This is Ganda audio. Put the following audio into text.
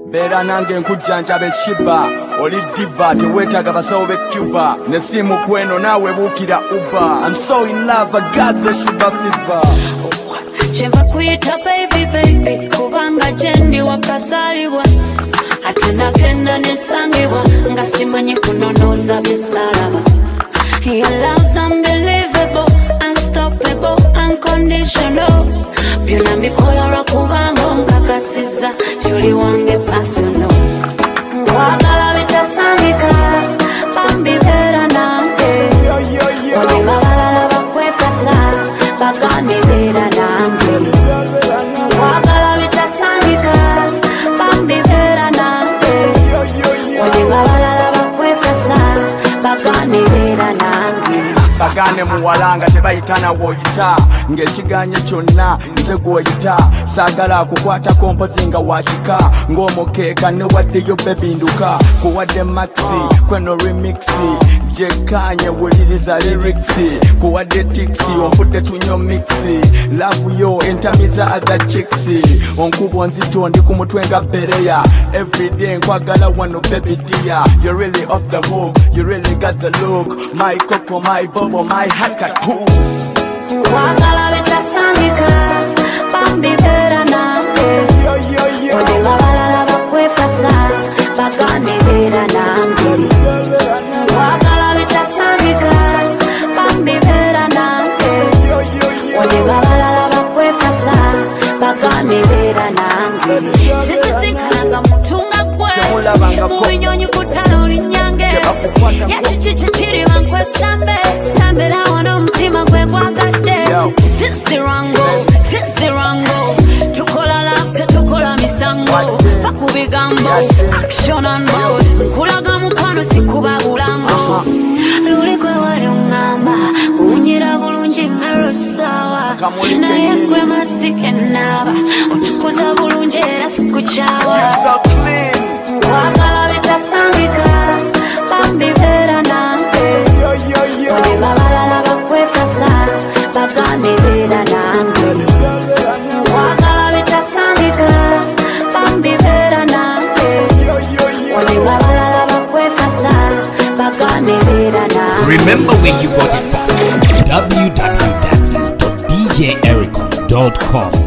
Bera nange nkujjanja beshiba oli diva tewetaga basawo be Cuba nesimu kweno nawe bukira Uber. I'm so in love, I got the Shiba fever. Cheva kuyita baby kubanga jendi wakazaliwa atena kenda nesangibwa nga simanyi kunonoza bisalaba. Your love's unbelievable, unstoppable, unconditional. Byonna mbikola kubanga nkakasiza tuli wange personal. Nkwagala bitasangika bambibera nange olinga balala bakwefasa baganibera nange. Nkwagala bitasangika bambibera nange olinga balala bakwefasa baganibera nange. Bagane muwalanga tebayitana woyita ng'ekiganye kyonna nze gwoyita saagala kukwata kompozinga wakika ng'omukeeka ne waddeyo bebinduka kuwadde maxi kweno remixi jekanye wuliriza lyricsi kuwadde tixi onfudde tunyo mixi love yo entamiza other chicksi onkubo nzito ndi ku mutwe nga bereya everyday nkwagala wano baby dear you're really off the hook you really got the look my coco my bobo my heart tattoo. Nkwagala bitasangika bambibera nange olinga balala bakwefasa baganibera nange. Nkwagala bitasangika bambibera nange olinga balala bakwefasa baganibera nange. Sisisinkalanga mutunga gwe mubinyonyi kutala olinyange yakikice kiri bankwesambe sambera wano omutima gwe gwagadde. Sister Rango tukola love tetukola misango fa ku bigambo action on board nkulaga mukwano sikuba bulango luli gwe wali ongamba unyira bulungi nga rose flower naye gwe masike naaba otukuza bulungi era sikukyawa. Nkwagala bitasangika bambibera nange olinga balala bakwefasa baganibera nange. Nkwagala bitasangika bambibera nange olinga balala bakwefasa baganibera nange. Remember where you got it from. www.djericom.com